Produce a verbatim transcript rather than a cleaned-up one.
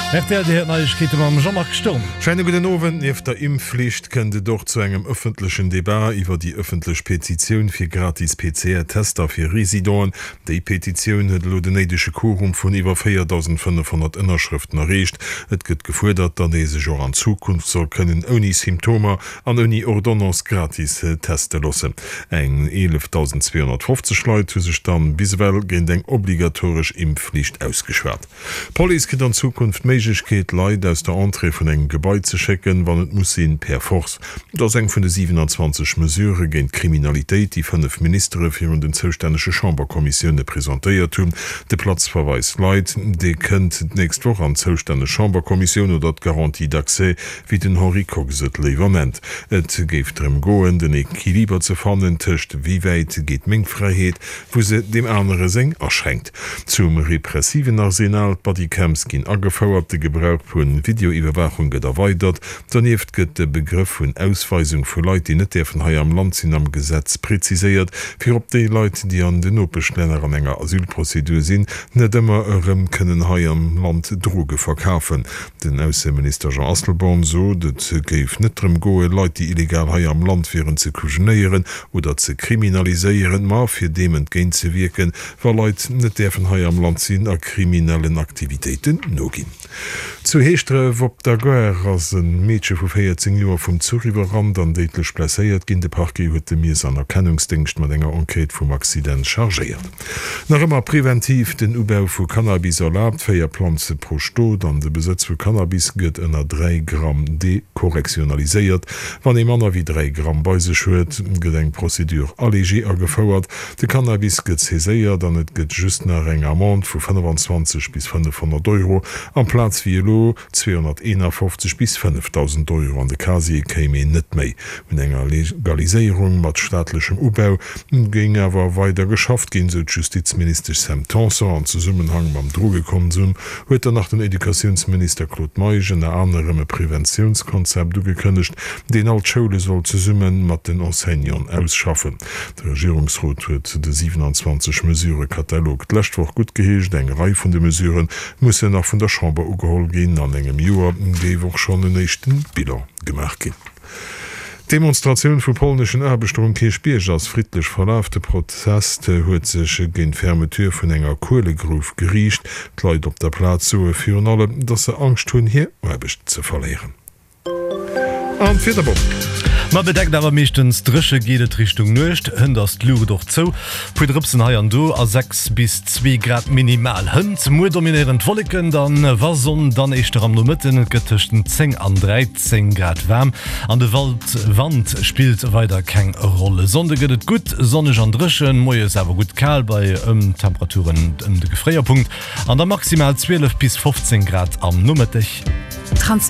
Scheine guten Owen ef der Impfpflicht könnte doch zu engem öffentlichen Debat über die öffentliche Petition für gratis P C R-Tester für Residoren. Die Petition hat lo den nedische Quorum von über viertausendfünfhundert Unterschriften erreicht. Es wird gefordert, dass diese Jahr an Zukunft soll können ohne Symptome an ohne Ordonnance gratis äh, testen lassen. Eng elftausendzweihundertfünfzig Leute sich dann biswell gegen den obligatorisch Impfpflicht ausgeschwert. Police geht an Zukunft Möglichkeit Leute aus der Entree von einem Gebäude zu checken, wann es muss sein per Force. Das eng von den siebenundzwanzig Mesure gegen Kriminalität, die fünf Minister für den zuständigen Chamberkommission präsentiert haben. Der Platzverweis Leute, die könnt nächste Woche an zuständige Chamberkommission oder die Garantie d'accès wie den Henri Cox het Leverment. Et gibt darum gehen, den Equiliber zu finden, zwischen wie weit geht Mengfreiheit, wo sie dem anderen Seng erschränkt. Zum repressiven Arsenal Bodycams gehen angefordert, der Gebrauch von Videoüberwachung geht erweitert, daneben geht der Begriff von Ausweisung für Leute, die nicht dürfen hier am Land sind, am Gesetz präzisiert, für ob die Leute, die an den Ländern an einer Asylprozedur sind, nicht immer ähm, können hier am Land Drogen verkaufen. Den Außenminister Jean Asselborn so, das geht nicht darum gehen, Leute, die illegal hier am Land wären, zu kuschenieren oder zu kriminalisieren, mal für dem entgegen zu wirken, weil Leute nicht dürfen hier am Land sind, an kriminellen Aktivitäten noch gehen. Zu Hestre wopp der Guer ass een Mädchen vu vierzehn Joer vum Zuriwerrand an deetlech plaéiert ginn de Parke huet de Mies an Erkennungsdingcht mat enger Enquete vum Accident chargéiert. Nach immer präventiv den Ubau vu Cannabis erlaubt, féier Planze pro Sto, an de Besitz vu Cannabis gëtt ënner drei Gramm dekorrektionaliséiert, wann e Manner wie drei Gramm beise huet, gedenk Prozedur allégé afauerert, de Cannabis gëtt heséiert, dann et gëtt just nach enger Amont vu fünfundzwanzig bis fünfhundert Euro am Platz wie zweihunderteinundfünfzig bis fünftausend Euro an de Kasi käme net méi. Mit enger Legalisierung mat staatlichem Ubau ging awer weiter geschafft gin se Justizminister Sam Tanson an Zusammenhang beim Drogekonsum huet er nach den Edukationsminister Claude Meigen der anderem Präventionskonzept ugekënnecht, den alt Schule soll ze summen mat den Enseignern ausschaffen. Der Regierungsrat huet de siebenundzwanzig Mesure Katalog lächtwoch gut geheescht, eng Reihe von de Mesuren muss nach vun der Chamber ugehol gin an engem Joer déiwoch schon den nächsten Bilan gemacht gin. Demonstrationun vu polnischen Erbestung Kirchbierg als friedlich verlaufte Protest huet sech gin Fermeteur vun enger Kohlegruf geriecht, kleit op der Platz so führen alle, dat se Angst hunn hier erbecht ze verleeren. An Vierterbock. Ma bedeckt awer mechtens dresche gedet Richtung nøcht, hën das Luge doch zo. Puidripsen haier do a sechs bis zwei Grad minimal hënd. Mo dominieren Wolken, dann Wason, dann eichter am no Mitten gëttechten zehn an dreizehn Grad wärm. An de Waldwand spielt weiter keng Rolle. Sonde gëtt gut, sonnech an dreschen, Moie sewer gut kal bei ähm, Temperaturen um de Gefréierpunkt. An der maximal zwölf bis fünfzehn Grad am Nummertech.